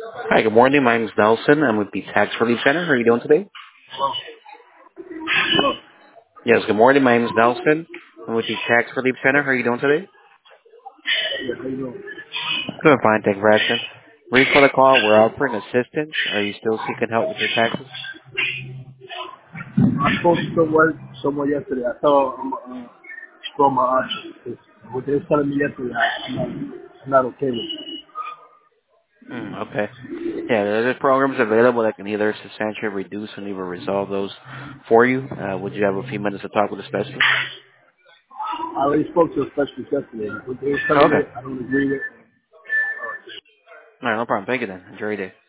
Hi, good morning. My name is Nelson. I'm with the Tax Relief Center. How are you doing today? Yes, good morning. My name is Nelson. I'm with the Tax Relief Center. How are you doing today? Yeah, how you doing? Doing fine, thank you for asking. Reason for the call, we're offering assistance. Are you still seeking help with your taxes? I spoke to someone yesterday. I thought I'm from my options. 'Cause what they were telling me yesterday, I'm not okay with it. Okay. Yeah, there's programs available that can either substantially reduce and even resolve those for you. Would you have a few minutes to talk with a specialist? I already spoke to a specialist yesterday. What they were telling me, Okay. I don't agree with. All right, no problem. Thank you then. Enjoy your day.